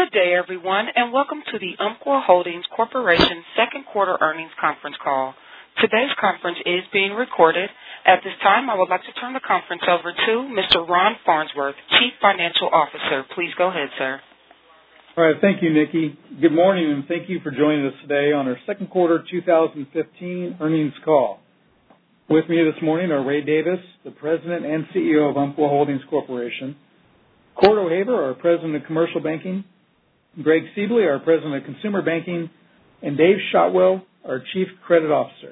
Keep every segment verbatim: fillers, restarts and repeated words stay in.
Good day, everyone, and welcome to the Umpqua Holdings Corporation second quarter earnings conference call. Today's conference is being recorded. At this time, I would like to turn the conference over to Mister Ron Farnsworth, Chief Financial Officer. Please go ahead, sir. All right, thank you, Nikki. Good morning, and thank you for joining us today on our second quarter two thousand fifteen earnings call. With me this morning are Ray Davis, the President and C E O of Umpqua Holdings Corporation, Cort O'Haver, our President of Commercial Banking, Greg Siebele, our President of Consumer Banking, and Dave Shotwell, our Chief Credit Officer.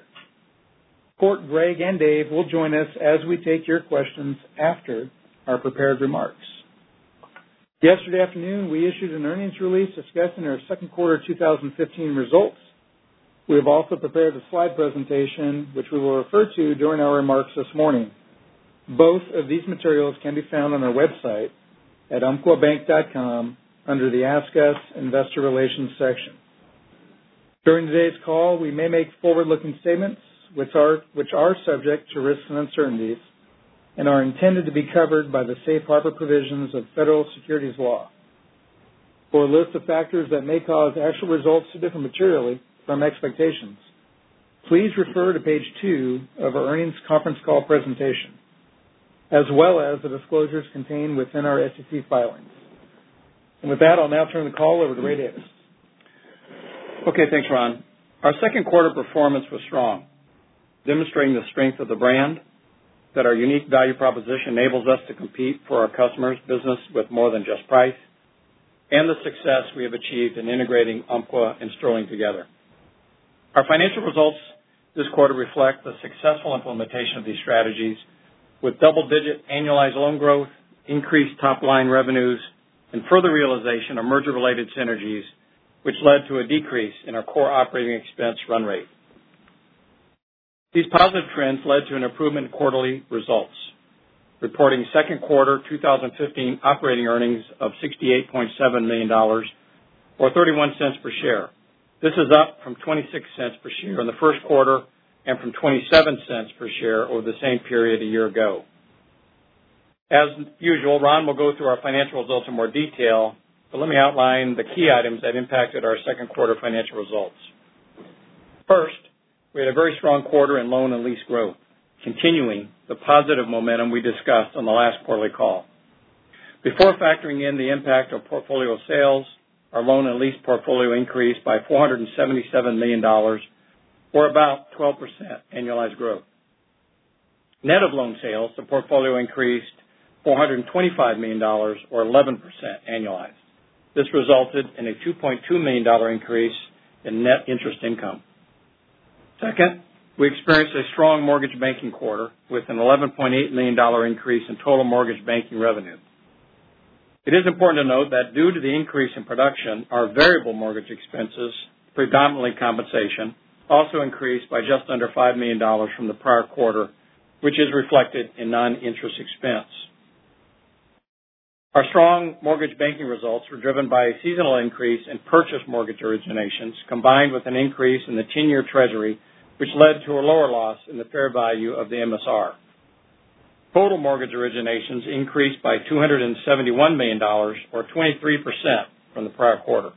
Cort, Greg, and Dave will join us as we take your questions after our prepared remarks. Yesterday afternoon, we issued an earnings release discussing our second quarter two thousand fifteen results. We have also prepared a slide presentation, which we will refer to during our remarks this morning. Both of these materials can be found on our website at umpqua bank dot com under the Ask Us Investor Relations section. During today's call, we may make forward-looking statements which are, which are subject to risks and uncertainties and are intended to be covered by the safe harbor provisions of federal securities law. For a list of factors that may cause actual results to differ materially from expectations, please refer to page two of our earnings conference call presentation, as well as the disclosures contained within our S E C filings. And with that, I'll now turn the call over to Ray Davis. Okay, thanks, Ron. Our second quarter performance was strong, demonstrating the strength of the brand, that our unique value proposition enables us to compete for our customers' business with more than just price, and the success we have achieved in integrating Umpqua and Sterling together. Our financial results this quarter reflect the successful implementation of these strategies with double-digit annualized loan growth, increased top-line revenues, and further realization of merger-related synergies, which led to a decrease in our core operating expense run rate. These positive trends led to an improvement in quarterly results, reporting second quarter two thousand fifteen operating earnings of sixty-eight point seven million dollars or thirty-one cents per share. This is up from twenty-six cents per share in the first quarter and from twenty-seven cents per share over the same period a year ago. As usual, Ron will go through our financial results in more detail, but let me outline the key items that impacted our second quarter financial results. First, we had a very strong quarter in loan and lease growth, continuing the positive momentum we discussed on the last quarterly call. Before factoring in the impact of portfolio sales, our loan and lease portfolio increased by four hundred seventy-seven million dollars, or about twelve percent annualized growth. Net of loan sales, the portfolio increased four hundred twenty-five million dollars, or eleven percent annualized. This resulted in a two point two million dollars increase in net interest income. Second, we experienced a strong mortgage banking quarter with an eleven point eight million dollars increase in total mortgage banking revenue. It is important to note that due to the increase in production, our variable mortgage expenses, predominantly compensation, also increased by just under five million dollars from the prior quarter, which is reflected in non-interest expense. Our strong mortgage banking results were driven by a seasonal increase in purchase mortgage originations combined with an increase in the ten-year Treasury, which led to a lower loss in the fair value of the M S R. Total mortgage originations increased by two hundred seventy-one million dollars, or twenty-three percent from the prior quarter.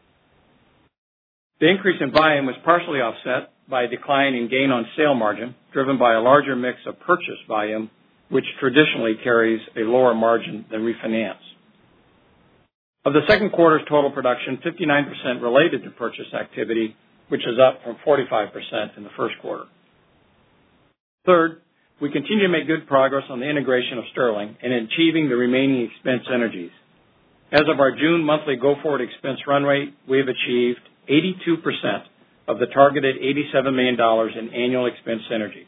The increase in volume was partially offset by a decline in gain on sale margin, driven by a larger mix of purchase volume, which traditionally carries a lower margin than refinance. Of the second quarter's total production, fifty-nine percent related to purchase activity, which is up from forty-five percent in the first quarter. Third, we continue to make good progress on the integration of Sterling and in achieving the remaining expense synergies. As of our June monthly go-forward expense run rate, we have achieved eighty-two percent of the targeted eighty-seven million dollars in annual expense synergies.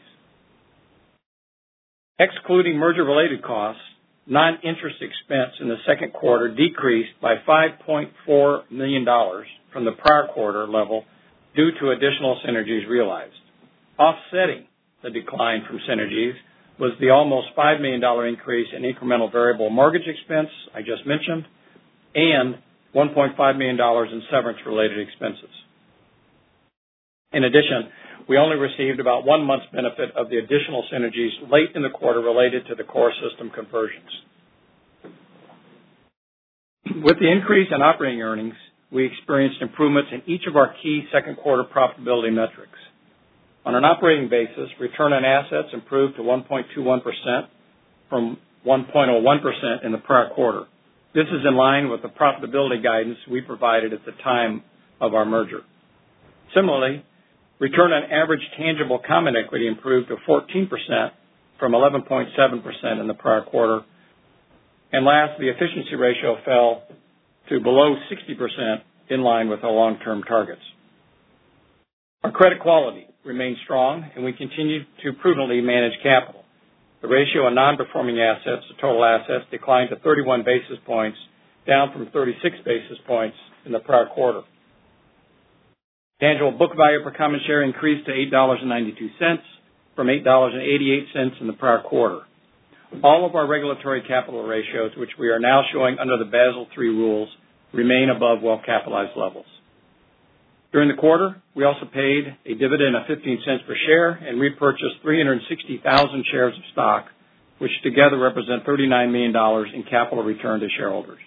Excluding merger-related costs, non-interest expense in the second quarter decreased by five point four million dollars from the prior quarter level due to additional synergies realized. Offsetting the decline from synergies was the almost five million dollars increase in incremental variable mortgage expense I just mentioned and one point five million dollars in severance-related expenses. In addition, we only received about one month's benefit of the additional synergies late in the quarter related to the core system conversions. With the increase in operating earnings, we experienced improvements in each of our key second quarter profitability metrics. On an operating basis, return on assets improved to one point two one percent from one point zero one percent in the prior quarter. This is in line with the profitability guidance we provided at the time of our merger. Similarly, return on average tangible common equity improved to fourteen percent from eleven point seven percent in the prior quarter. And last, the efficiency ratio fell to below sixty percent, in line with our long-term targets. Our credit quality remains strong, and we continue to prudently manage capital. The ratio of non-performing assets to total assets declined to thirty-one basis points, down from thirty-six basis points in the prior quarter. Tangible book value per common share increased to eight dollars and ninety-two cents from eight dollars and eighty-eight cents in the prior quarter. All of our regulatory capital ratios, which we are now showing under the Basel three rules, remain above well-capitalized levels. During the quarter, we also paid a dividend of fifteen cents per share and repurchased three hundred sixty thousand shares of stock, which together represent thirty-nine million dollars in capital return to shareholders.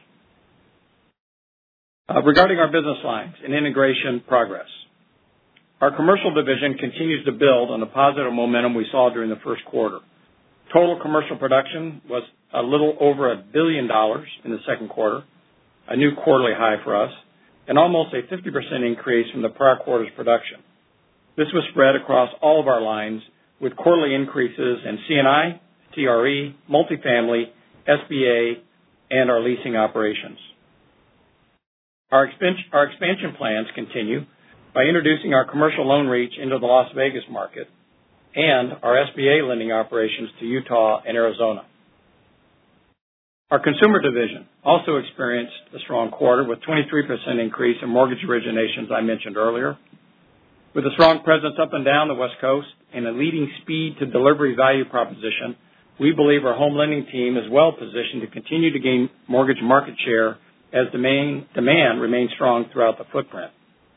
Uh, regarding our business lines and integration progress, our commercial division continues to build on the positive momentum we saw during the first quarter. Total commercial production was a little over a billion dollars in the second quarter, a new quarterly high for us, and almost a fifty percent increase from the prior quarter's production. This was spread across all of our lines with quarterly increases in C and I, C R E, multifamily, S B A, and our leasing operations. Our expansion, our expansion plans continue by introducing our commercial loan reach into the Las Vegas market and our S B A lending operations to Utah and Arizona. Our consumer division also experienced a strong quarter with twenty-three percent increase in mortgage originations I mentioned earlier. With a strong presence up and down the West Coast and a leading speed to delivery value proposition, we believe our home lending team is well positioned to continue to gain mortgage market share as demand, demand remains strong throughout the footprint.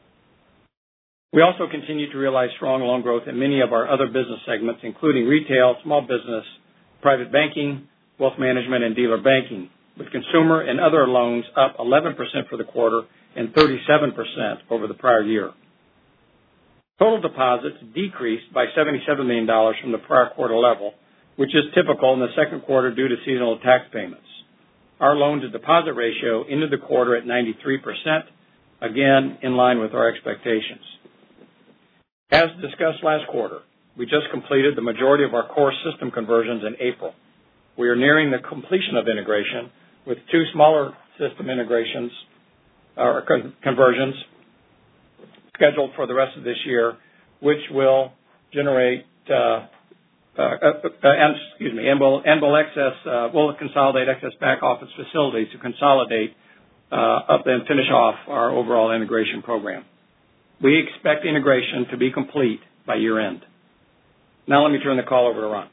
We also continue to realize strong loan growth in many of our other business segments, including retail, small business, private banking, wealth management, and dealer banking, with consumer and other loans up eleven percent for the quarter and thirty-seven percent over the prior year. Total deposits decreased by seventy-seven million dollars from the prior quarter level, which is typical in the second quarter due to seasonal tax payments. Our loan-to-deposit ratio ended the quarter at ninety-three percent, again in line with our expectations. As discussed last quarter, we just completed the majority of our core system conversions in April. We are nearing the completion of integration with two smaller system integrations or con- conversions scheduled for the rest of this year, which will generate uh, uh, uh, and, excuse me, and will and will excess uh, will consolidate excess back office facilities to consolidate uh, up and finish off our overall integration program. We expect integration to be complete by year end. Now let me turn the call over to Ron.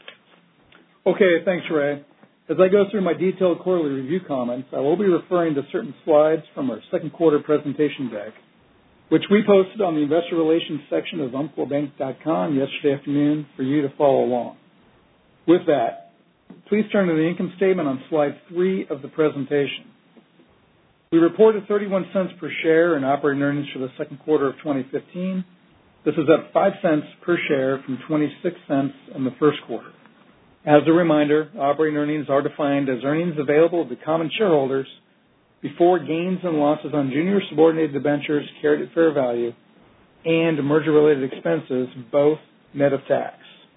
Okay, thanks, Ray. As I go through my detailed quarterly review comments, I will be referring to certain slides from our second quarter presentation deck, which we posted on the investor relations section of umpqua bank dot com yesterday afternoon for you to follow along. With that, please turn to the income statement on slide three of the presentation. We reported thirty-one cents per share in operating earnings for the second quarter of twenty fifteen. This is up five cents per share from twenty-six cents in the first quarter. As a reminder, operating earnings are defined as earnings available to common shareholders before gains and losses on junior subordinated debentures carried at fair value and merger-related expenses, both net of tax.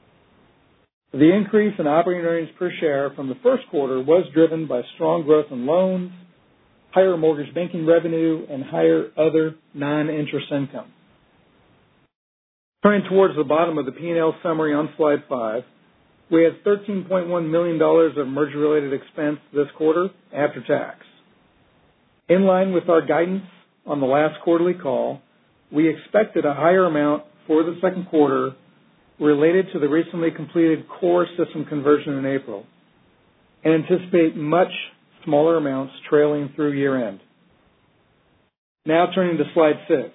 The increase in operating earnings per share from the first quarter was driven by strong growth in loans, higher mortgage banking revenue, and higher other non-interest income. Turning towards the bottom of the P and L summary on slide five, we had thirteen point one million dollars of merger-related expense this quarter after tax. In line with our guidance on the last quarterly call, we expected a higher amount for the second quarter related to the recently completed core system conversion in April, and anticipate much smaller amounts trailing through year-end. Now turning to slide six.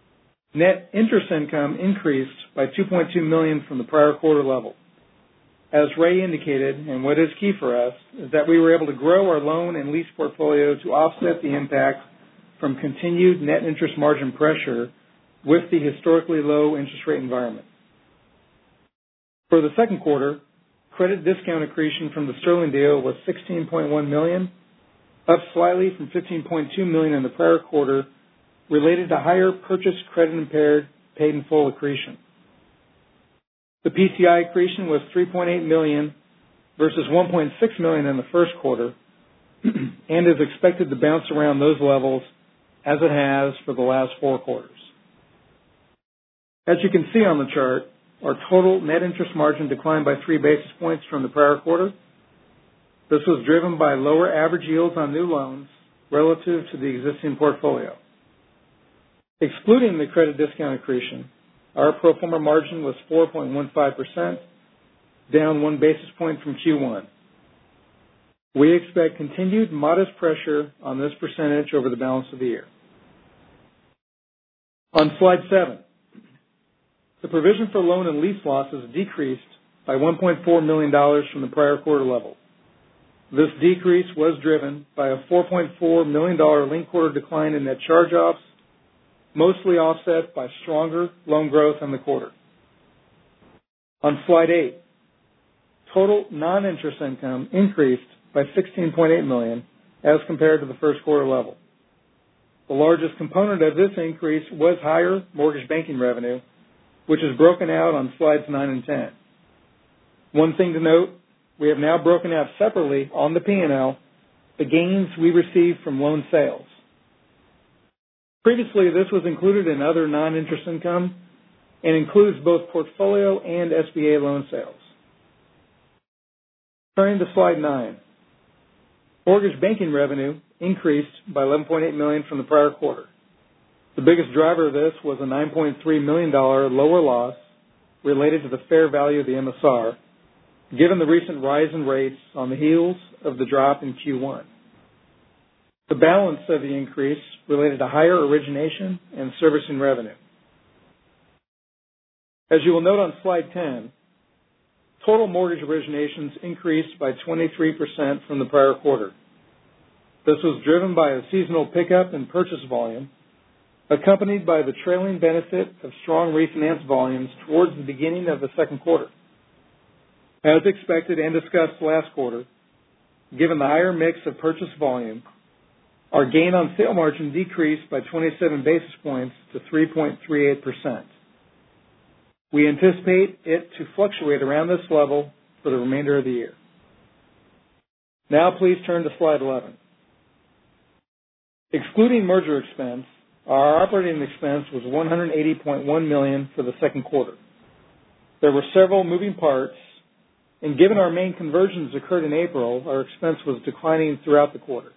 Net interest income increased by two point two million dollars from the prior quarter level. As Ray indicated, and what is key for us, is that we were able to grow our loan and lease portfolio to offset the impact from continued net interest margin pressure with the historically low interest rate environment. For the second quarter, credit discount accretion from the Sterling deal was sixteen point one million dollars, up slightly from fifteen point two million dollars in the prior quarter, related to higher purchase credit impaired paid in full accretion. The P C I accretion was three point eight million dollars versus one point six million dollars in the first quarter and is expected to bounce around those levels as it has for the last four quarters. As you can see on the chart, our total net interest margin declined by three basis points from the prior quarter. This was driven by lower average yields on new loans relative to the existing portfolio. Excluding the credit discount accretion, our pro forma margin was four point one five percent, down one basis point from Q one. We expect continued modest pressure on this percentage over the balance of the year. On slide seven, the provision for loan and lease losses decreased by one point four million dollars from the prior quarter level. This decrease was driven by a four point four million dollars linked quarter decline in net charge-offs, mostly offset by stronger loan growth in the quarter. On slide eight, total non-interest income increased by sixteen point eight million dollars as compared to the first quarter level. The largest component of this increase was higher mortgage banking revenue, which is broken out on slides nine and ten. One thing to note, we have now broken out separately on the P and L the gains we received from loan sales. Previously, this was included in other non-interest income and includes both portfolio and S B A loan sales. Turning to slide nine, mortgage banking revenue increased by eleven point eight million dollars from the prior quarter. The biggest driver of this was a nine point three million dollars lower loss related to the fair value of the M S R, given the recent rise in rates on the heels of the drop in Q one. The balance of the increase related to higher origination and servicing revenue. As you will note on slide ten, total mortgage originations increased by twenty-three percent from the prior quarter. This was driven by a seasonal pickup in purchase volume, accompanied by the trailing benefit of strong refinance volumes towards the beginning of the second quarter. As expected and discussed last quarter, given the higher mix of purchase volume, our gain on sale margin decreased by twenty-seven basis points to three point three eight percent. We anticipate it to fluctuate around this level for the remainder of the year. Now please turn to slide eleven. Excluding merger expense, our operating expense was one hundred eighty point one million dollars for the second quarter. There were several moving parts, and given our main conversions occurred in April, our expense was declining throughout the quarter.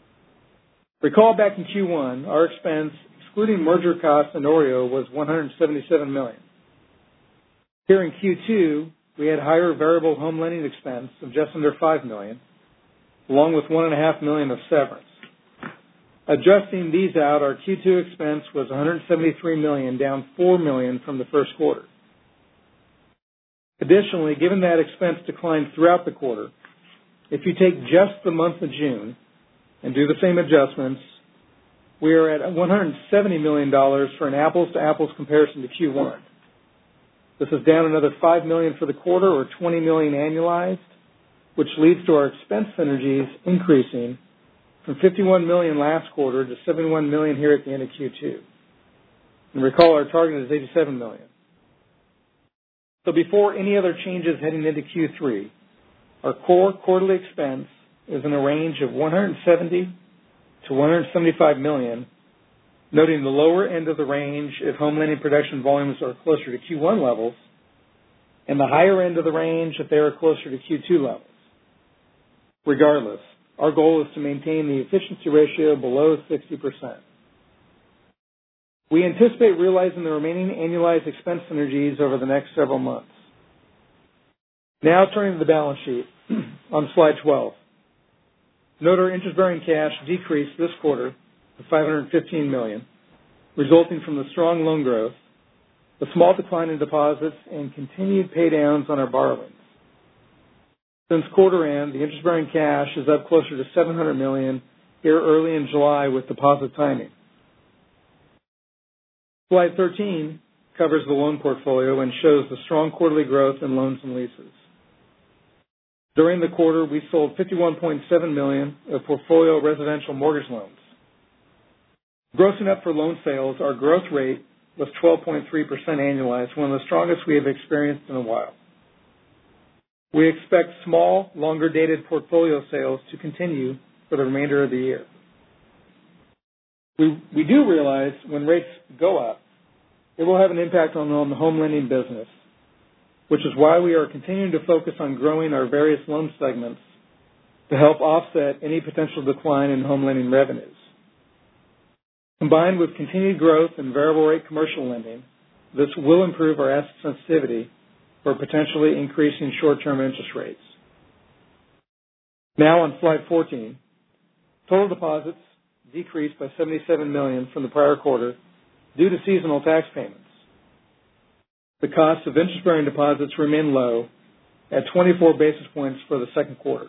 Recall back in Q one, our expense, excluding merger costs and OREO, was one hundred seventy-seven million dollars. Here in Q two, we had higher variable home lending expense of just under five million dollars, along with one point five million dollars of severance. Adjusting these out, our Q two expense was one hundred seventy-three million dollars, down four million dollars from the first quarter. Additionally, given that expense declined throughout the quarter, if you take just the month of June and do the same adjustments, we are at one hundred seventy million dollars for an apples-to-apples comparison to Q one. This is down another five million dollars for the quarter, or twenty million dollars annualized, which leads to our expense synergies increasing from fifty-one million dollars last quarter to seventy-one million dollars here at the end of Q two. And recall our target is eighty-seven million dollars. So before any other changes heading into Q three, our core quarterly expense is in a range of one hundred seventy to one hundred seventy-five million dollars, noting the lower end of the range if home lending production volumes are closer to Q one levels, and the higher end of the range if they are closer to Q two levels. Regardless, our goal is to maintain the efficiency ratio below sixty percent. We anticipate realizing the remaining annualized expense synergies over the next several months. Now turning to the balance sheet on slide twelve. Note our interest-bearing cash decreased this quarter to five hundred fifteen million dollars, resulting from the strong loan growth, the small decline in deposits, and continued paydowns on our borrowings. Since quarter end, the interest-bearing cash is up closer to seven hundred million dollars here early in July with deposit timing. Slide thirteen covers the loan portfolio and shows the strong quarterly growth in loans and leases. During the quarter, we sold fifty-one point seven million dollars of portfolio residential mortgage loans. Grossing up for loan sales, our growth rate was twelve point three percent annualized, one of the strongest we have experienced in a while. We expect small, longer-dated portfolio sales to continue for the remainder of the year. We, we do realize when rates go up, it will have an impact on, on the home lending business, which is why we are continuing to focus on growing our various loan segments to help offset any potential decline in home lending revenues. Combined with continued growth in variable rate commercial lending, this will improve our asset sensitivity for potentially increasing short-term interest rates. Now on slide fourteen, total deposits decreased by seventy-seven million dollars from the prior quarter due to seasonal tax payments. The cost of interest-bearing deposits remain low at twenty-four basis points for the second quarter.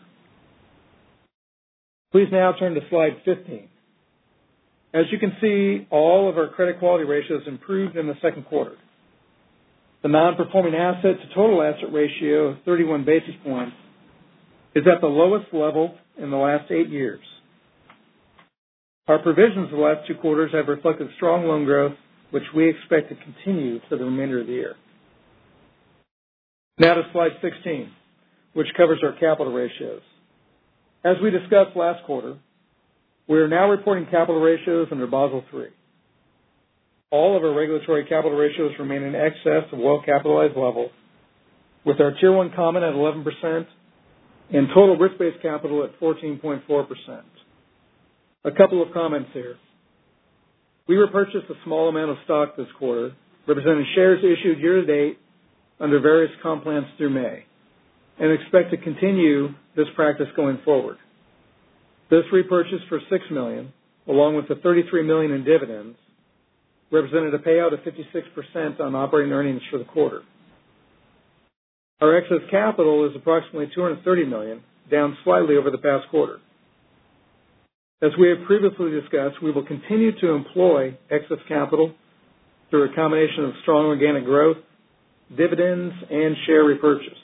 Please now turn to slide fifteen. As you can see, all of our credit quality ratios improved in the second quarter. The non-performing asset to total asset ratio of thirty-one basis points is at the lowest level in the last eight years. Our provisions the last two quarters have reflected strong loan growth, which we expect to continue for the remainder of the year. Now to slide sixteen, which covers our capital ratios. As we discussed last quarter, we are now reporting capital ratios under Basel three. All of our regulatory capital ratios remain in excess of well-capitalized levels, with our Tier one common at eleven percent and total risk-based capital at fourteen point four percent. A couple of comments here. We repurchased a small amount of stock this quarter, representing shares issued year-to-date under various comp plans through May, and expect to continue this practice going forward. This repurchase for six million dollars, along with the thirty-three million dollars in dividends, represented a payout of fifty-six percent on operating earnings for the quarter. Our excess capital is approximately two hundred thirty million dollars, down slightly over the past quarter. As we have previously discussed, we will continue to employ excess capital through a combination of strong organic growth, dividends, and share repurchase.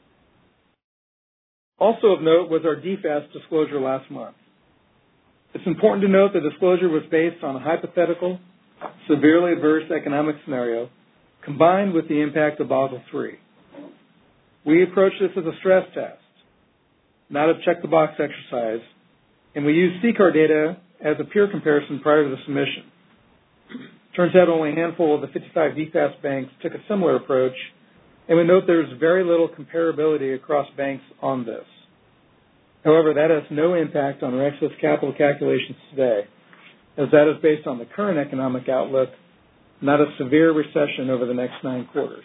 Also of note was our D FAST disclosure last month. It's important to note the disclosure was based on a hypothetical, severely adverse economic scenario combined with the impact of Basel three. We approached this as a stress test, not a check-the-box exercise, and we used C C A R data as a peer comparison prior to the submission. Turns out only a handful of the fifty-five D FAST banks took a similar approach, and we note there's very little comparability across banks on this. However, that has no impact on our excess capital calculations today, as that is based on the current economic outlook, not a severe recession over the next nine quarters.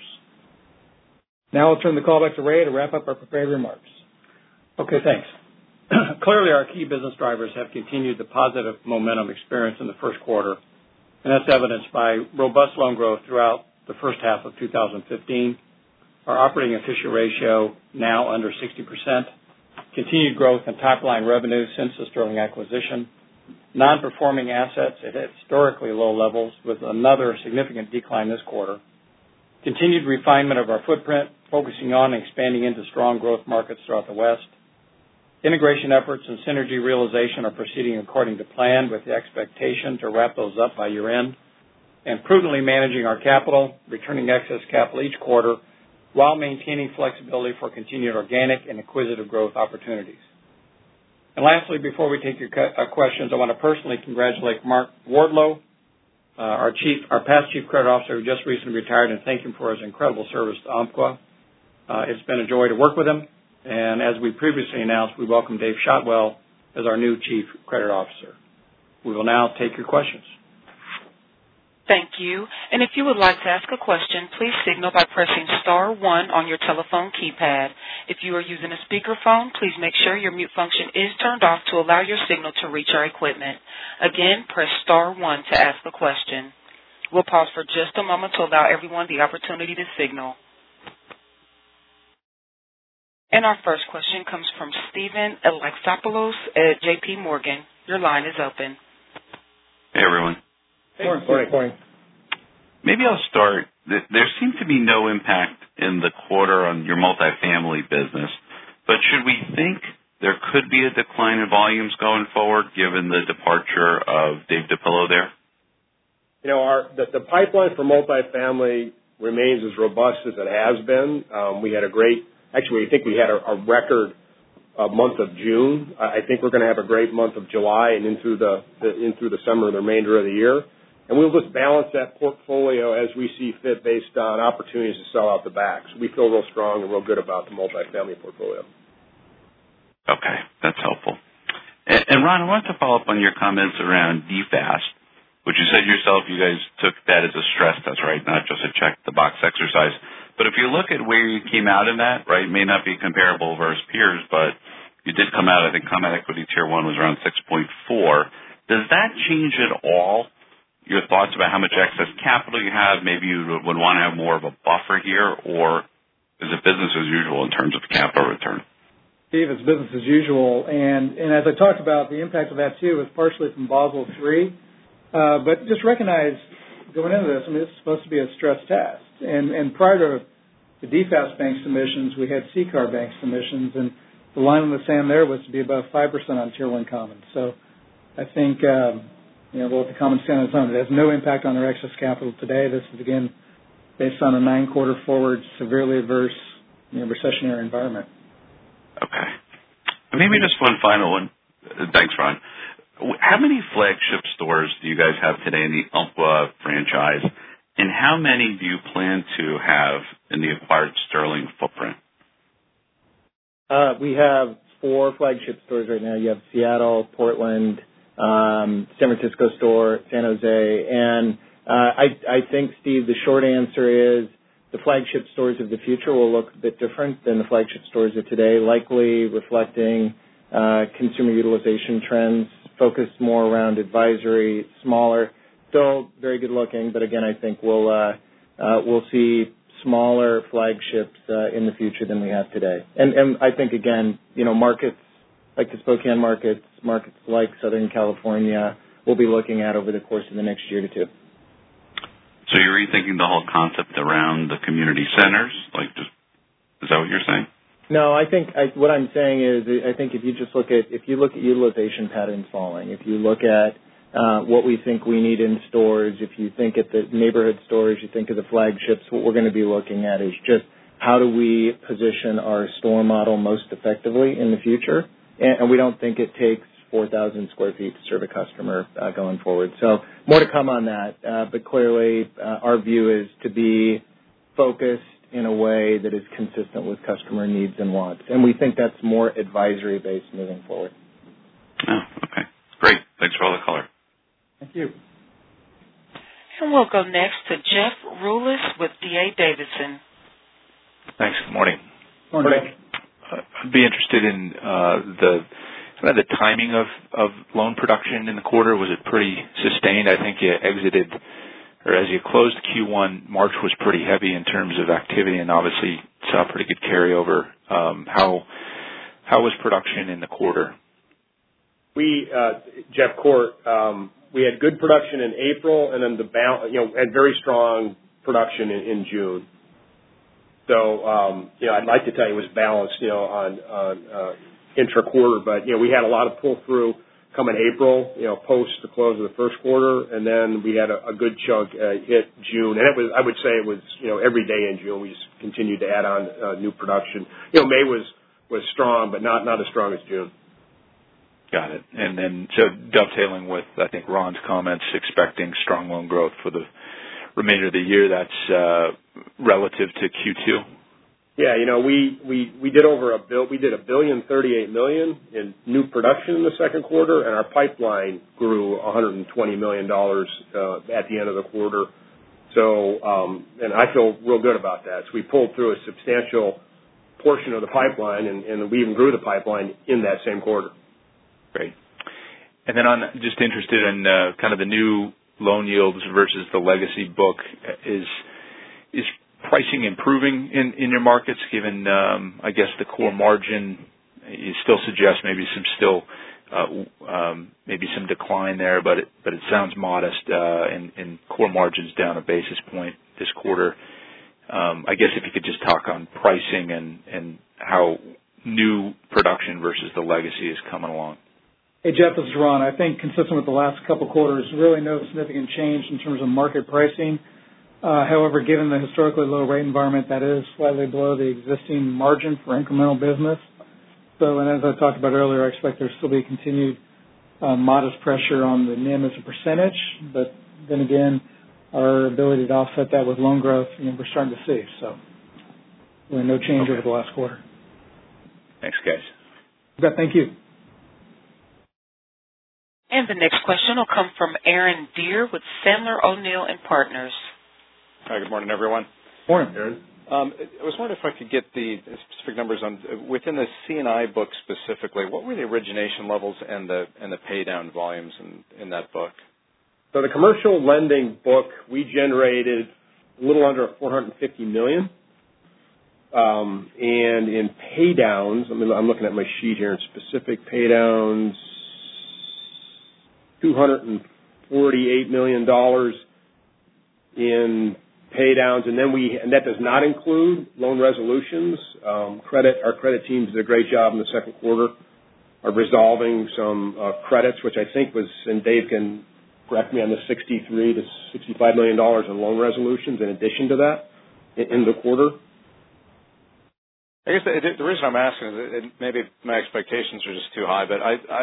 Now I'll turn the call back to Ray to wrap up our prepared remarks. Okay, thanks. Clearly, our key business drivers have continued the positive momentum experienced in the first quarter, and that's evidenced by robust loan growth throughout the first half of two thousand fifteen, our operating efficiency ratio now under sixty percent, continued growth in top-line revenue since the Sterling acquisition, non-performing assets at historically low levels with another significant decline this quarter, continued refinement of our footprint, focusing on and expanding into strong growth markets throughout the West. Integration efforts and synergy realization are proceeding according to plan with the expectation to wrap those up by year-end, and prudently managing our capital, returning excess capital each quarter while maintaining flexibility for continued organic and acquisitive growth opportunities. And lastly, before we take your questions, I want to personally congratulate Mark Wardlow, uh, our chief, our past chief credit officer who just recently retired, and thank him for his incredible service to Umpqua. Uh, it's been a joy to work with him. And as we previously announced, we welcome Dave Shotwell as our new Chief Credit Officer. We will now take your questions. Thank you. And if you would like to ask a question, please signal by pressing star one on your telephone keypad. If you are using a speakerphone, please make sure your mute function is turned off to allow your signal to reach our equipment. Again, press star one to ask a question. We'll pause for just a moment to allow everyone the opportunity to signal. And our first question comes from Steven Alexopoulos at J P Morgan. Your line is open. Hey, everyone. Hey, morning. Morning. morning. Maybe I'll start. There seemed to be no impact in the quarter on your multifamily business, but should we think there could be a decline in volumes going forward given the departure of Dave DiPillo there? You know, our the, the pipeline for multifamily remains as robust as it has been. Um, we had a great, actually, I think we had a, a record uh, month of June. I think we're going to have a great month of July and into the, the in through the summer and the remainder of the year. And we'll just balance that portfolio as we see fit based on opportunities to sell out the back. So we feel real strong and real good about the multifamily portfolio. Okay, that's helpful. And, and Ron, I wanted to follow up on your comments around D FAST, which you said yourself you guys took that as a stress test, right, not just a check-the-box exercise. But if you look at where you came out in that, right, it may not be comparable versus peers, but you did come out, I think Common Equity Tier one was around six point four. Does that change at all your thoughts about how much excess capital you have? Maybe you would want to have more of a buffer here, or is it business as usual in terms of capital return? Steve, it's business as usual. And, and as I talked about, the impact of that, too, is partially from Basel three. Uh, but just recognize, going into this, I mean, this is supposed to be a stress test. And, and prior to the D FAST bank submissions, we had C C A R bank submissions, and the line in the sand there was to be above five percent on Tier one common. So I think, um, you know, we'll let the common stand on its own. It has no impact on our excess capital today. This is, again, based on a nine-quarter forward, severely adverse, you know, recessionary environment. Okay. Maybe just one final one. Thanks, Ron. How many flagship stores do you guys have today in the Umpqua franchise, and how many do you plan to have in the acquired Sterling footprint? Uh, we have four flagship stores right now. You have Seattle, Portland, um, San Francisco store, San Jose, and uh, I, I think, Steve, the short answer is the flagship stores of the future will look a bit different than the flagship stores of today, likely reflecting uh, consumer utilization trends, focused more around advisory, smaller, still very good looking, but again, I think we'll uh, uh, we'll see smaller flagships uh, in the future than we have today. And, and I think, again, you know, markets like the Spokane markets, markets like Southern California, we'll be looking at over the course of the next year to two. So you're rethinking the whole concept around the community centers? Like, just is that what you're saying? No, I think I, what I'm saying is I think if you just look at if you look at utilization patterns falling, if you look at uh, what we think we need in stores, if you think at the neighborhood stores, you think of the flagships, what we're going to be looking at is just how do we position our store model most effectively in the future, and, and we don't think it takes four thousand square feet to serve a customer uh, going forward. So more to come on that, uh, but clearly uh, our view is to be focused in a way that is consistent with customer needs and wants. And we think that's more advisory-based moving forward. Oh, okay. Great. Thanks for all the color. Thank you. And we'll go next to Jeff Rulis with D A Davidson. Thanks. Good morning. Morning. Morning. Uh, I'd be interested in uh, the kind of the timing of, of loan production in the quarter. Was it pretty sustained? I think you exited, or as you closed Q one, March was pretty heavy in terms of activity, and obviously saw a pretty good carryover. Um, how how was production in the quarter? We, uh, Jeff Court, um, we had good production in April, and then the balance, you know, had very strong production in, in June. So, um, you know, I'd like to tell you it was balanced, you know, on, on uh, intra-quarter, but, you know, we had a lot of pull-through come in April, you know, post the close of the first quarter, and then we had a, a good chunk uh, hit June. And it was, I would say it was, you know, every day in June we just continued to add on uh, new production. You know, May was, was strong, but not, not as strong as June. Got it. And then, so dovetailing with, I think, Ron's comments, expecting strong loan growth for the remainder of the year, that's uh, relative to Q two? Yeah, you know, we, we, we did over a bill, we did a billion thirty-eight million in new production in the second quarter, and our pipeline grew one hundred twenty million dollars uh, at the end of the quarter. So, um, and I feel real good about that. So we pulled through a substantial portion of the pipeline, and, and we even grew the pipeline in that same quarter. Great. And then on just interested in uh, kind of the new loan yields versus the legacy book. Is is pricing improving in, in your markets, given, um, I guess, the core margin? You still suggest maybe some still uh, um, maybe some decline there, but it, but it sounds modest, uh, and, and core margins down a basis point this quarter. Um, I guess if you could just talk on pricing and, and how new production versus the legacy is coming along. Hey, Jeff, this is Ron. I think consistent with the last couple quarters, really no significant change in terms of market pricing. Uh, however, given the historically low rate environment, that is slightly below the existing margin for incremental business. So, and as I talked about earlier, I expect there still be continued uh, modest pressure on the N I M as a percentage, but then again, our ability to offset that with loan growth, you know, we're starting to see. So, really no change okay. over the last quarter. Thanks, guys. Yeah, thank you. And the next question will come from Aaron Deere with Sandler O'Neill and Partners. Hi, good morning, everyone. Morning, Aaron. Um, I was wondering if I could get the specific numbers on within the C and I book specifically. What were the origination levels and the and the pay down volumes in, in that book? So the commercial lending book, we generated a little under four hundred fifty million dollars. Um, and in pay downs, I mean, I'm looking at my sheet here, in specific pay downs, two hundred forty-eight million dollars in pay downs, and then we, and that does not include loan resolutions. Um, credit, our credit teams did a great job in the second quarter of resolving some uh, credits, which I think was, and Dave can correct me on the sixty-three to sixty-five million dollars in loan resolutions in addition to that in, in the quarter. I guess the, the reason I'm asking is that maybe my expectations are just too high, but I, I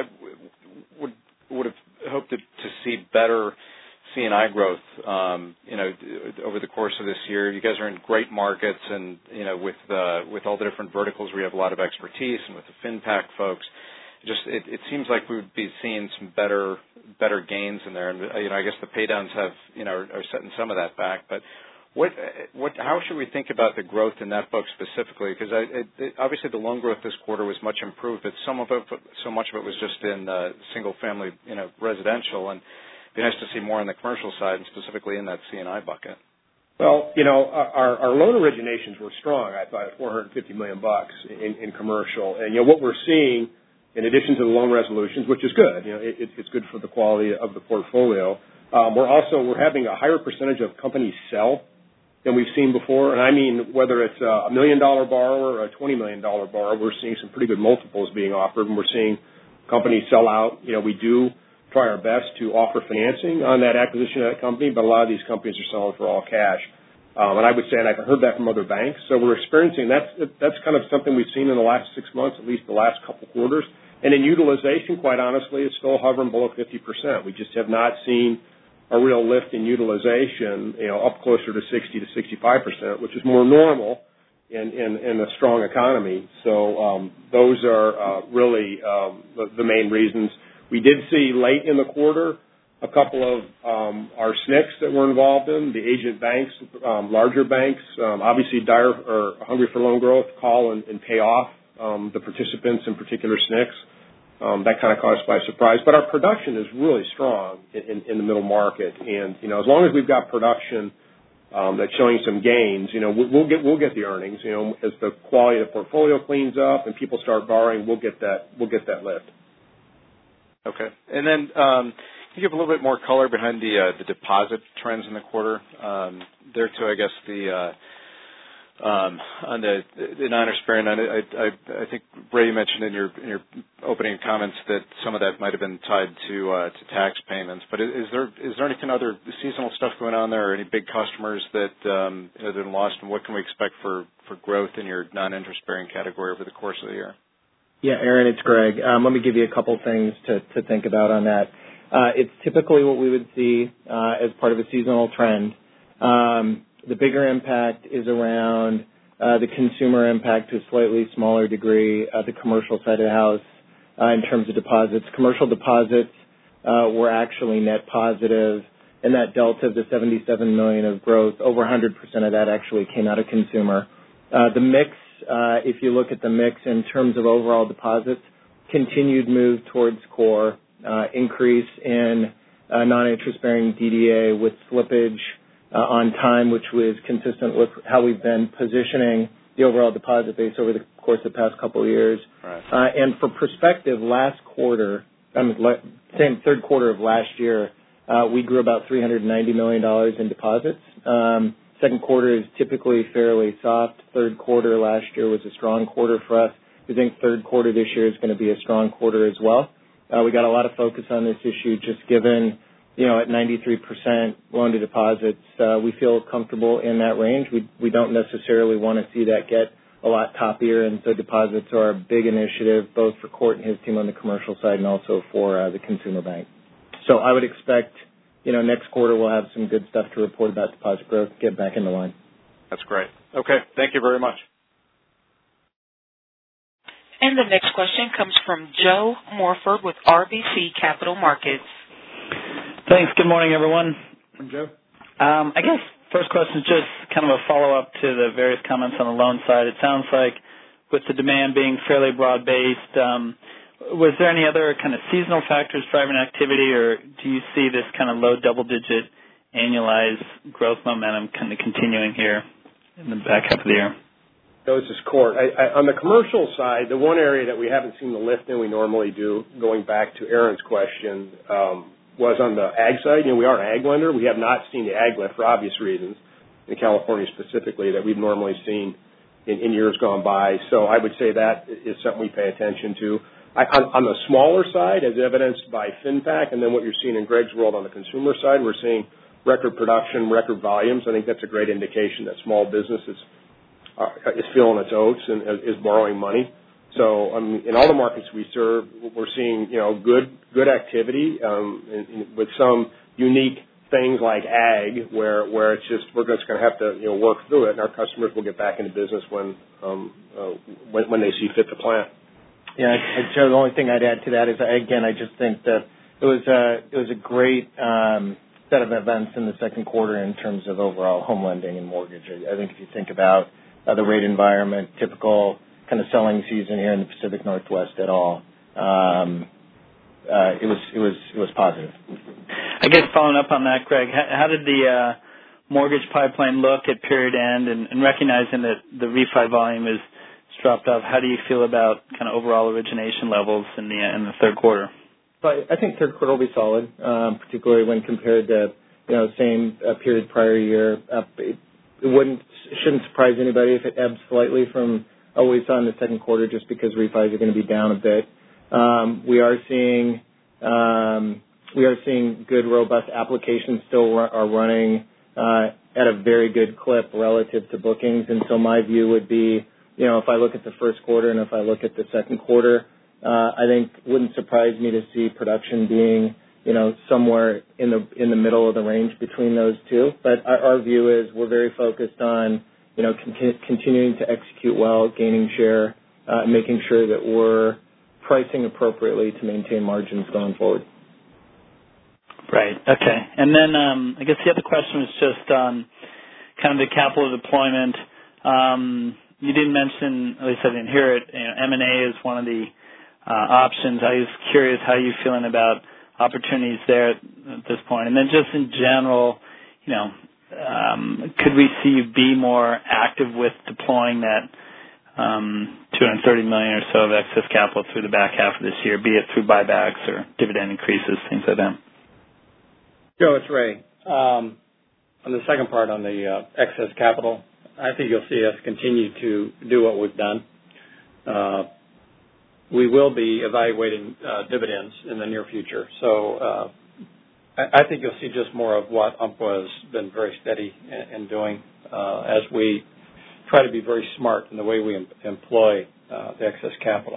would would have hoped to, to see better C and I growth, um, you know, over the course of this year. You guys are in great markets, and you know, with uh, with all the different verticals, we have a lot of expertise, and with the FinPac folks, just it, it seems like we would be seeing some better better gains in there. And you know, I guess the pay downs have you know are, are setting some of that back, but. What, what, how should we think about the growth in that book specifically? Because I, it, obviously the loan growth this quarter was much improved, but some of it, so much of it was just in uh, single-family, you know, residential, and it'd be nice to see more on the commercial side, and specifically in that C and I bucket. Well, you know, our, our loan originations were strong. I thought at four hundred fifty million bucks in, in commercial, and you know what we're seeing, in addition to the loan resolutions, which is good. You know, it, it's good for the quality of the portfolio. Um, we're also we're having a higher percentage of companies sell than we've seen before. And I mean, whether it's a million dollar borrower or a twenty million dollar borrower, we're seeing some pretty good multiples being offered, and we're seeing companies sell out. You know, we do try our best to offer financing on that acquisition of that company, but a lot of these companies are selling for all cash. Um, and I would say, and I've heard that from other banks, so we're experiencing, that's, that's kind of something we've seen in the last six months, at least the last couple quarters. And in utilization, quite honestly, it's still hovering below fifty percent. We just have not seen a real lift in utilization, you know, up closer to sixty to sixty-five percent, which is more normal in, in, in a strong economy. So um, those are uh, really um, the, the main reasons. We did see late in the quarter a couple of um, our S N Cs that we're involved in, the agent banks, um, larger banks, um, obviously dire or hungry for loan growth, call and, and pay off um, the participants, in particular S N Cs. Um, that kind of caught us by surprise. But our production is really strong in, in, in the middle market. And, you know, as long as we've got production um, that's showing some gains, you know, we'll, we'll get we'll get the earnings. You know, as the quality of the portfolio cleans up and people start borrowing, we'll get that we'll get that lift. Okay. And then um, can you give a little bit more color behind the uh, the deposit trends in the quarter? Um, there too, I guess the uh, Um, on the, the non-interest-bearing, I, I, I think Ray mentioned in your, in your opening comments that some of that might have been tied to uh, to tax payments. But is there is there anything other seasonal stuff going on there, or any big customers that um, have been lost? And what can we expect for, for growth in your non-interest-bearing category over the course of the year? Yeah, Aaron, it's Greg. Um, let me give you a couple things to, to think about on that. Uh, it's typically what we would see uh, as part of a seasonal trend. Um, The bigger impact is around uh, the consumer impact to a slightly smaller degree, uh, the commercial side of the house uh, in terms of deposits. Commercial deposits uh, were actually net positive, and that delta of the seventy-seven million dollars of growth, over one hundred percent of that actually came out of consumer. Uh, the mix, uh, if you look at the mix in terms of overall deposits, continued move towards core, uh, increase in uh, non-interest-bearing D D A with slippage uh, on time, which was consistent with how we've been positioning the overall deposit base over the course of the past couple of years. Right. Uh, and for perspective, last quarter, I mean, same third quarter of last year, uh, we grew about three hundred ninety million dollars in deposits. Um, second quarter is typically fairly soft. Third quarter last year was a strong quarter for us. We think third quarter this year is going to be a strong quarter as well. Uh, we got a lot of focus on this issue just given, you know, at ninety-three percent loan to deposits, uh, we feel comfortable in that range. We we don't necessarily want to see that get a lot toppier, and so deposits are a big initiative both for Court and his team on the commercial side and also for uh, the consumer bank. So I would expect, you know, next quarter we'll have some good stuff to report about deposit growth, get back in the line. That's great. Okay, thank you very much. And the next question comes from Joe Morford with R B C Capital Markets. Thanks. Good morning, everyone. Hey, Joe. Um, I guess first question is just kind of a follow-up to the various comments on the loan side. It sounds like with the demand being fairly broad-based, um, was there any other kind of seasonal factors driving activity, or do you see this kind of low double-digit annualized growth momentum kind of continuing here in the back half of the year? So this is Court. I, I, on the commercial side, the one area that we haven't seen the lift in we normally do, going back to Aaron's question, um, was on the ag side. You know, we are an ag lender. We have not seen the ag lift for obvious reasons in California specifically that we've normally seen in, in years gone by. So I would say that is something we pay attention to. I, on, on the smaller side, as evidenced by FinPac, and then what you're seeing in Greg's world on the consumer side, we're seeing record production, record volumes. I think that's a great indication that small businesses are, is feeling its oats and is borrowing money. So um, in all the markets we serve, we're seeing, you know, good good activity um, in, in, with some unique things like ag, where where it's just we're just going to have to you know work through it, and our customers will get back into business when um, uh, when, when they see fit to plant. Yeah, Joe. The only thing I'd add to that is, again, I just think that it was a it was a great um, set of events in the second quarter in terms of overall home lending and mortgage. I, I think if you think about uh, the rate environment, typical kind of selling season here in the Pacific Northwest at all, um, uh, it was it was it was positive. I guess following up on that, Greg, how, how did the uh, mortgage pipeline look at period end, and, and recognizing that the refi volume is dropped off, how do you feel about kind of overall origination levels in the in the third quarter? But I think third quarter will be solid, um, particularly when compared to you know same uh, period prior year. Uh, it, it wouldn't shouldn't surprise anybody if it ebbs slightly from what we saw in the second quarter, just because refis are going to be down a bit. Um, we are seeing um, we are seeing good, robust applications still ru- are running uh, at a very good clip relative to bookings, and so my view would be, you know, if I look at the first quarter and if I look at the second quarter, uh, I think it wouldn't surprise me to see production being, you know, somewhere in the in the middle of the range between those two. But our, our view is we're very focused on, you know, con- continuing to execute well, gaining share, uh, making sure that we're pricing appropriately to maintain margins going forward. Right. Okay. And then um, I guess the other question was just on kind of the capital deployment. Um, You didn't mention, at least I didn't hear it, you know, M and A is one of the uh, options. I was curious how you're feeling about opportunities there at, at this point. And then just in general, you know, um, could we see you be more active with deploying that um, two hundred thirty million dollars or so of excess capital through the back half of this year, be it through buybacks or dividend increases, things like that? Joe, it's Ray. Um, on the second part on the uh, excess capital, I think you'll see us continue to do what we've done. Uh, we will be evaluating uh, dividends in the near future. So uh, I, I think you'll see just more of what Umpqua has been very steady in, in doing uh, as we try to be very smart in the way we em- employ uh, the excess capital.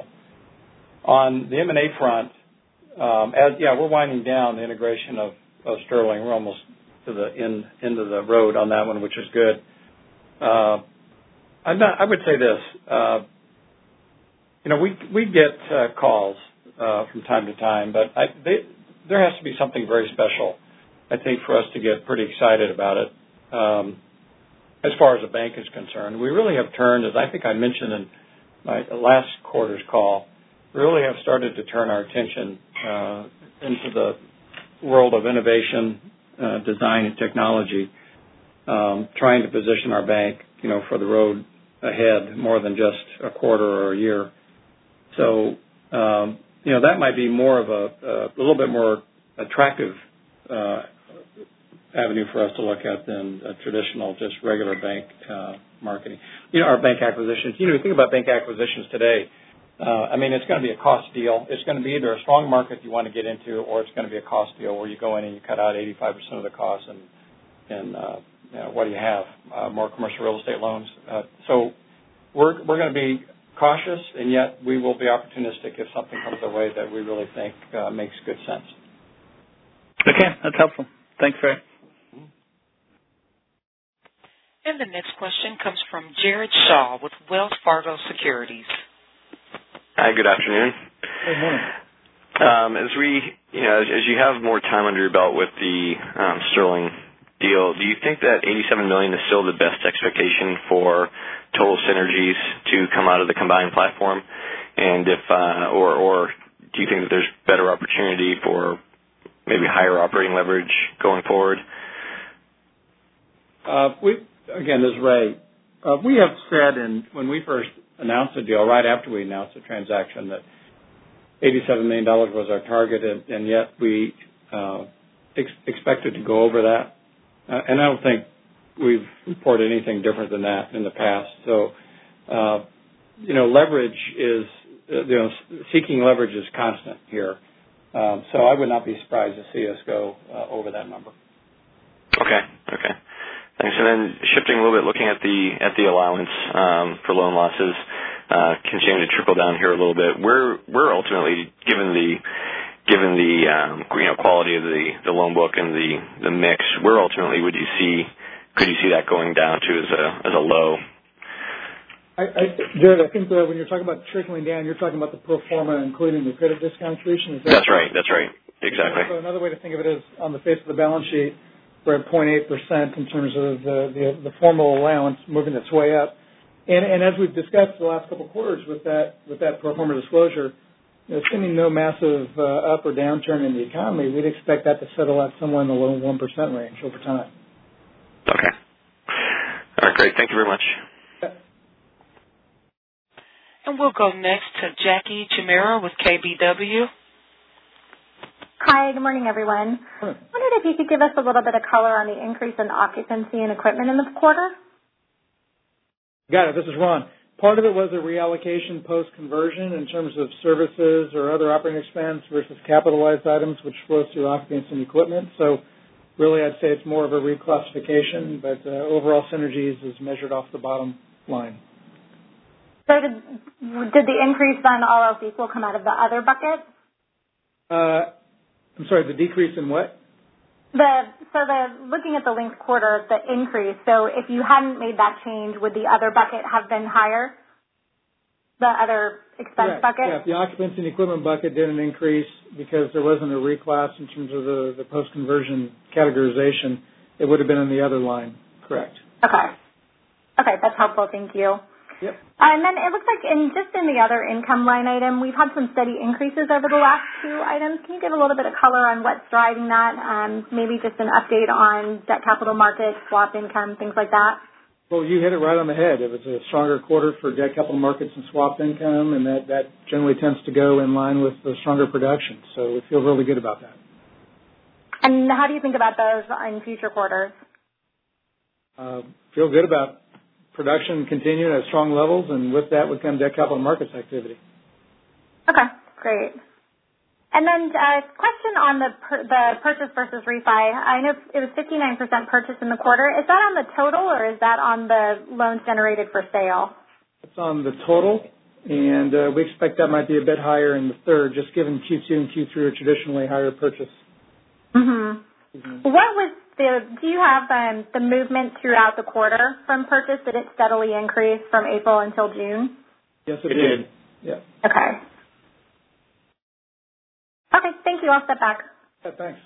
On the M and A front, um, as yeah, we're winding down the integration of, of Sterling. We're almost to the end, end of the road on that one, which is good. Uh, I'm not, I would say this, uh, you know, we we get uh, calls uh, from time to time, but I, they, there has to be something very special, I think, for us to get pretty excited about it. Um, as far as the bank is concerned, we really have turned, as I think I mentioned in my last quarter's call, we really have started to turn our attention uh, into the world of innovation, uh, design, and technology. um, trying to position our bank, you know, for the road ahead more than just a quarter or a year. So, um, you know, that might be more of a, a little bit more attractive uh, avenue for us to look at than a traditional, just regular bank uh, marketing. You know, our bank acquisitions, you know, you think about bank acquisitions today, uh, I mean, it's going to be a cost deal. It's going to be either a strong market you want to get into, or it's going to be a cost deal where you go in and you cut out eighty-five percent of the cost and, and uh, you know, what do you have? Uh, more commercial real estate loans. Uh, so we're, we're going to be cautious, and yet we will be opportunistic if something comes our way that we really think uh, makes good sense. Okay, that's helpful. Thanks, Ray. And the next question comes from Jared Shaw with Wells Fargo Securities. Hi, good afternoon. Good morning. Um, as we, you know, as, as you have more time under your belt with the um, Sterling deal, do you think that eighty-seven million dollars is still the best expectation for total synergies to come out of the combined platform? And if, uh, or, or do you think that there's better opportunity for maybe higher operating leverage going forward? Uh, we, again, this is Ray. Uh, we have said, in, when we first announced the deal, right after we announced the transaction, that eighty-seven million dollars was our target, and, and yet we uh, ex- expected to go over that. Uh, and I don't think we've reported anything different than that in the past. So, uh, you know, leverage is, uh, you know, seeking leverage is constant here. Um, so I would not be surprised to see us go uh, over that number. Okay, okay. Thanks. And then shifting a little bit, looking at the at the allowance um, for loan losses, uh, continuing to trickle down here a little bit. Where where ultimately, given the given the um, you know quality of the, the loan book and the, the mix, where ultimately would you see could you see that going down to as a as a low? I, I, Jared, I think uh, when you're talking about trickling down, you're talking about the pro forma, including the credit discount accretion. Is that that's right. That's right. Exactly. So another way to think of it is on the face of the balance sheet, we're at zero point eight percent in terms of the, the, the formal allowance moving its way up. And, and as we've discussed the last couple of quarters with that with that pro forma disclosure, you know, assuming no massive uh, up or downturn in the economy, we'd expect that to settle out somewhere in the low one percent range over time. Okay. All right, great. Thank you very much. And we'll go next to Jackie Chimera with K B W. Hi, good morning, everyone. I wondered if you could give us a little bit of color on the increase in occupancy and equipment in the quarter. Got it. This is Ron. Part of it was a reallocation post-conversion in terms of services or other operating expense versus capitalized items, which flows through occupancy and equipment. So really, I'd say it's more of a reclassification, but uh, overall synergies is measured off the bottom line. So did, did the increase then, all else equal, come out of the other bucket? Uh, I'm sorry, the decrease in what? The so the looking at the linked quarter, the increase. So if you hadn't made that change, would the other bucket have been higher? The other expense Correct. bucket? Yeah, the occupancy and equipment bucket didn't increase because there wasn't a reclass in terms of the, the post-conversion categorization. It would have been in the other line. Correct. Okay. Okay, that's helpful. Thank you. Yep. Uh, and then it looks like in just in the other income line item, we've had some steady increases over the last two items. Can you give a little bit of color on what's driving that? Um, maybe just an update on debt capital markets, swap income, things like that? Well, you hit it right on the head. It was a stronger quarter for debt capital markets and swap income, and that, that generally tends to go in line with the stronger production. So we feel really good about that. And how do you think about those in future quarters? Uh, feel good about production continuing at strong levels, and with that would come debt capital markets activity. Okay, great. And then a uh, question on the per, the purchase versus refi. I know it was fifty-nine percent purchase in the quarter. Is that on the total, or is that on the loans generated for sale? It's on the total, and uh, we expect that might be a bit higher in the third, just given Q two and Q three are traditionally higher purchase. Mm-hmm. Mm-hmm. What was the, do you have um, the movement throughout the quarter from purchase? Did it steadily increase from April until June? Yes, it, it did. did. Yeah. Okay. Okay, thank you. I'll step back. Yeah, thanks.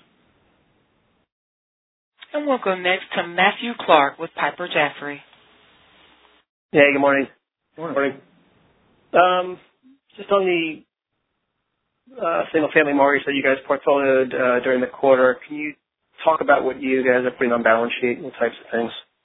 And we'll go next to Matthew Clark with Piper Jaffray. Hey, good morning. Morning. Um, just on the uh, single-family mortgage that you guys portfolioed uh, during the quarter, can you talk about what you guys are putting on balance sheet and the types of things?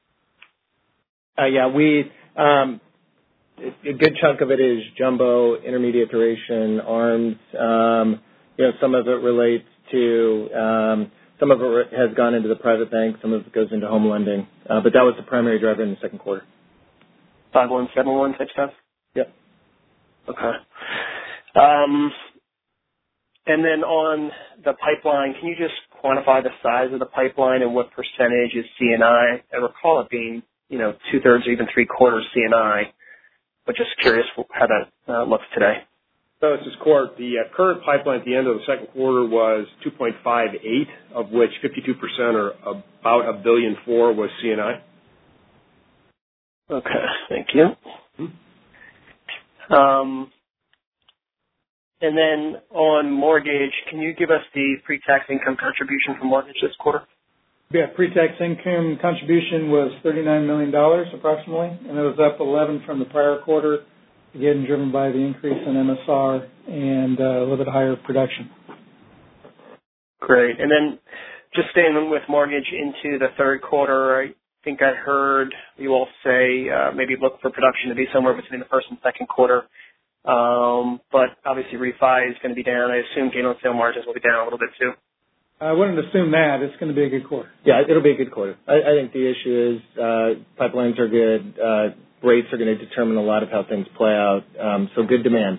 Uh, yeah, we um, a good chunk of it is jumbo, intermediate duration, ARMs. Um, you know, some of it relates to um, some of it has gone into the private bank, some of it goes into home lending. Uh, but that was the primary driver in the second quarter. Five one seven one type stuff. Yep. Okay. Um, and then on the pipeline, can you just quantify the size of the pipeline and what percentage is C and I? I recall it being, you know, two-thirds or even three-quarters C and I, but just curious how that uh, looks today. So this is Court. The uh, current pipeline at the end of the second quarter was two point five eight, of which fifty-two percent or about a billion four was C and I. Okay, thank you. Mm-hmm. Um, and then on mortgage, can you give us the pre-tax income contribution from mortgage this quarter? Yeah, pre-tax income contribution was thirty-nine million dollars approximately, and it was up eleven from the prior quarter, again driven by the increase in M S R and uh, a little bit higher production. Great. And then just staying with mortgage into the third quarter, I think I heard you all say uh, maybe look for production to be somewhere between the first and second quarter. Um, but obviously refi is going to be down. I assume gain on sale margins will be down a little bit too. I wouldn't assume that. It's going to be a good quarter. Yeah, it'll be a good quarter. I, I think the issue is uh, pipelines are good. Uh, rates are going to determine a lot of how things play out. Um, so good demand.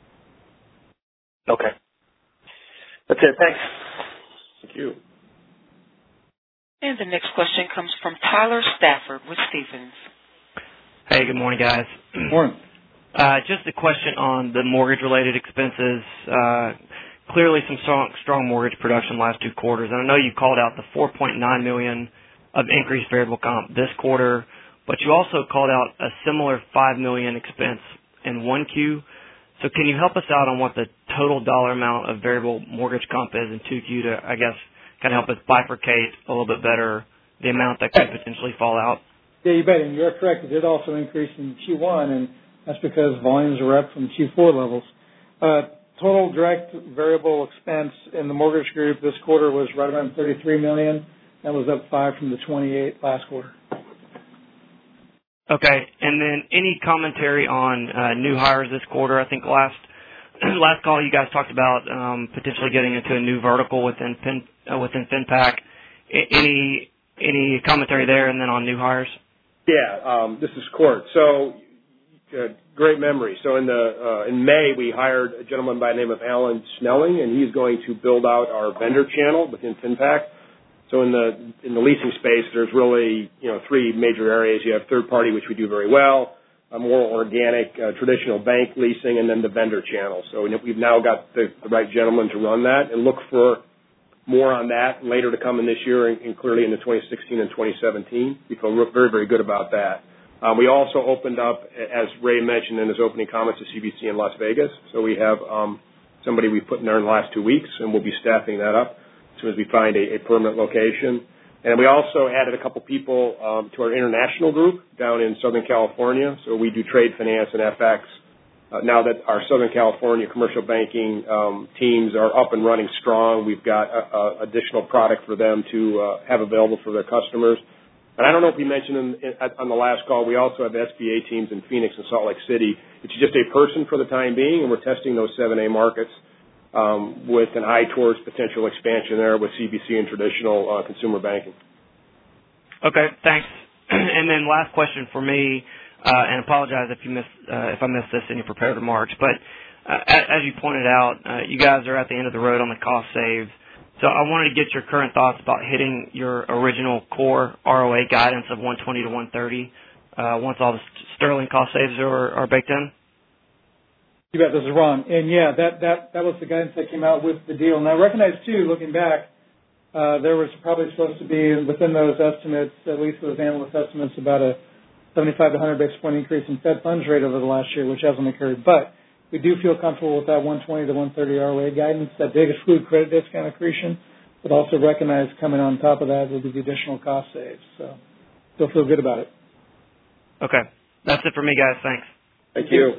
Okay. That's it. Thanks. Thank you. And the next question comes from Tyler Stafford with Stephens. Hey, good morning, guys. Good morning. Uh, just a question on the mortgage-related expenses. Uh, clearly some strong, strong mortgage production last two quarters. And I know you called out the four point nine million dollars of increased variable comp this quarter, but you also called out a similar five million dollars expense in one Q. So can you help us out on what the total dollar amount of variable mortgage comp is in two Q to, I guess, kind of help us bifurcate a little bit better the amount that could potentially fall out? Yeah, you bet. And you're correct. It did also increase in Q one, and that's because volumes were up from Q four levels. Uh, total direct variable expense in the mortgage group this quarter was right around thirty-three million dollars. That was up five from the twenty-eight last quarter. Okay. And then any commentary on uh, new hires this quarter? I think last last call you guys talked about um, potentially getting into a new vertical within Fin, uh, within FinPac. A- any any commentary there, and then on new hires? Yeah, um, this is Court. So, uh, great memory. So in the uh, in May we hired a gentleman by the name of Alan Snelling, and he's going to build out our vendor channel within FinPac. So in the in the leasing space, there's really you know three major areas. You have third party, which we do very well, a more organic uh, traditional bank leasing, and then the vendor channel. So we've now got the, the right gentleman to run that, and look for more on that later to come in this year, and, and clearly in the twenty sixteen and twenty seventeen. We feel very, very good about that. Um, we also opened up, as Ray mentioned in his opening comments, to C B C in Las Vegas. So we have um, somebody we put in there in the last two weeks, and we'll be staffing that up as soon as we find a, a permanent location. And we also added a couple people um, to our international group down in Southern California. So we do trade finance and F X. Uh, now that our Southern California commercial banking um, teams are up and running strong, we've got a, a additional product for them to uh, have available for their customers. And I don't know if we mentioned in, in, on the last call, we also have S B A teams in Phoenix and Salt Lake City. It's just a person for the time being, and we're testing those seven A markets um, with an eye towards potential expansion there with C B C and traditional uh, consumer banking. Okay, thanks. And then last question for me. Uh, and apologize if you miss uh, if I missed this in your prepared remarks, but uh, as you pointed out, uh, you guys are at the end of the road on the cost saves. So I wanted to get your current thoughts about hitting your original core R O A guidance of one twenty to one thirty uh, once all the sterling cost saves are, are baked in. You bet. This is Ron. And yeah, that, that, that was the guidance that came out with the deal. And I recognize too, looking back, uh, there was probably supposed to be within those estimates, at least those analyst estimates, about a seventy-five to one hundred basis point increase in Fed funds rate over the last year, which hasn't occurred. But we do feel comfortable with that one twenty to one thirty R O A guidance. That did exclude credit discount accretion, but also recognize coming on top of that will be the additional cost saves. So still feel good about it. Okay. That's it for me, guys. Thanks. Thank you.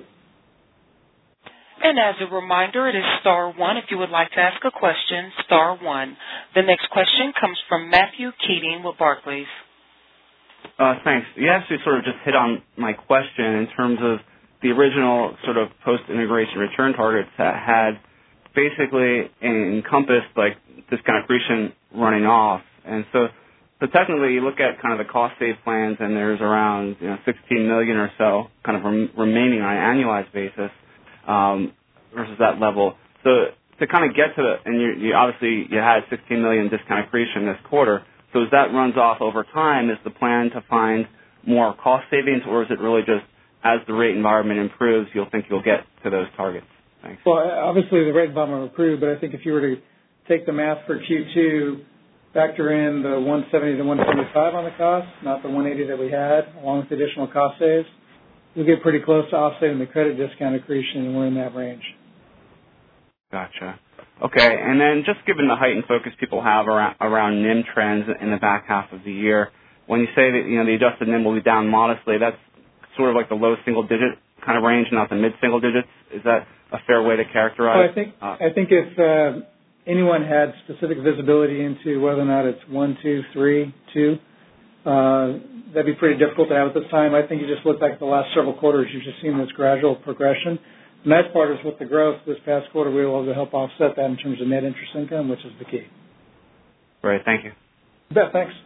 And as a reminder, it is star one if you would like to ask a question, star one. The next question comes from Matthew Keating with Barclays. Uh, thanks. You actually sort of just hit on my question in terms of the original sort of post-integration return targets that had basically encompassed like discount accretion running off. And so, so technically you look at kind of the cost save plans and there's around you know, sixteen million or so kind of rem- remaining on an annualized basis um, versus that level. So to kind of get to the, and you, you obviously you had sixteen million discount accretion this quarter. So as that runs off over time, is the plan to find more cost savings, or is it really just as the rate environment improves, you'll think you'll get to those targets? Thanks. Well, obviously the rate environment will improve, but I think if you were to take the math for Q two, factor in the one seventy to one seventy-five on the cost, not the one eighty that we had, along with additional cost saves, we'll get pretty close to offsetting the credit discount accretion, and we're in that range. Gotcha. Okay, and then just given the heightened focus people have around, around N I M trends in the back half of the year, when you say that you know the adjusted N I M will be down modestly, that's sort of like the low single digit kind of range, not the mid single digits. Is that a fair way to characterize? Well, I think uh, I think if uh, anyone had specific visibility into whether or not it's one, two, three, two, uh, that'd be pretty difficult to have at this time. I think you just look back at the last several quarters, you've just seen this gradual progression. And that part is with the growth this past quarter, we were able to help offset that in terms of net interest income, which is the key. Great. Thank you. You bet. Thanks.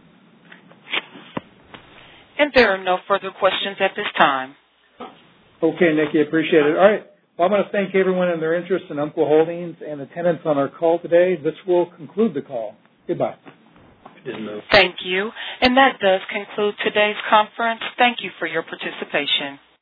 And there are no further questions at this time. Okay, Nikki, appreciate it. All right. Well, I want to thank everyone in their interest in Umpqua Holdings and attendance on our call today. This will conclude the call. Goodbye. Thank you. And that does conclude today's conference. Thank you for your participation.